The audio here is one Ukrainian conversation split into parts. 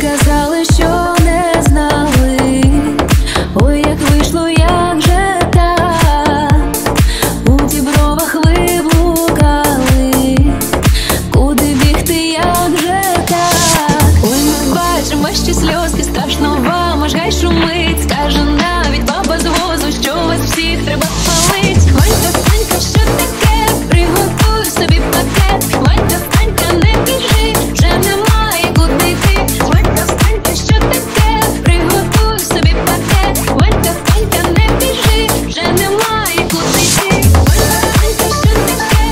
казали, що не знали. Ой, як вийшло, як же так. У дібровах ви блукали. Куди бігти, як же так? Ой, ми бачимо, що сльозки, страшно вам, аж гай шумить. Скаже навіть баба з возу, що вас всіх треба палить. Ванька, Ванька, що таке? Приготуй собі пакет. Ванька, Ванька, не біжи, вже немає куди йти. Ванька, Ванька, що таке? Приготуй собі пакет. Ванька, Ванька, не біжи, вже немає куди йти. Ванька, Ванька, що таке?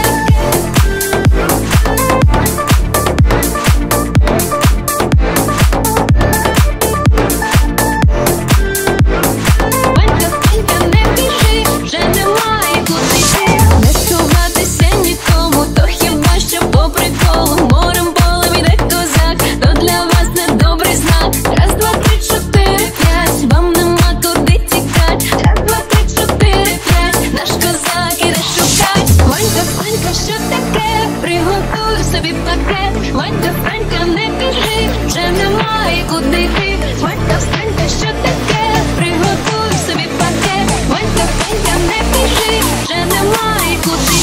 Ванька, Ванька, не біжи, вже немає куди йти. Не сховатися нікому, то хіба що по приколу. Морем, полем іде козак, то для вас не добрий знак. Раз, два, три, чотири, п'ять, вам нема куди тікать. Раз, два, три, чотири, п'ять, наш козак іде шукать. Ванька, Ванька, що таке? Приготуй собі пакет. Ванька, Ванька, не біжи, вже немає куди йти. Ванька, Ванька, що таке? Приготуй собі пакет. Ванька, Ванька, не біжи, вже немає куди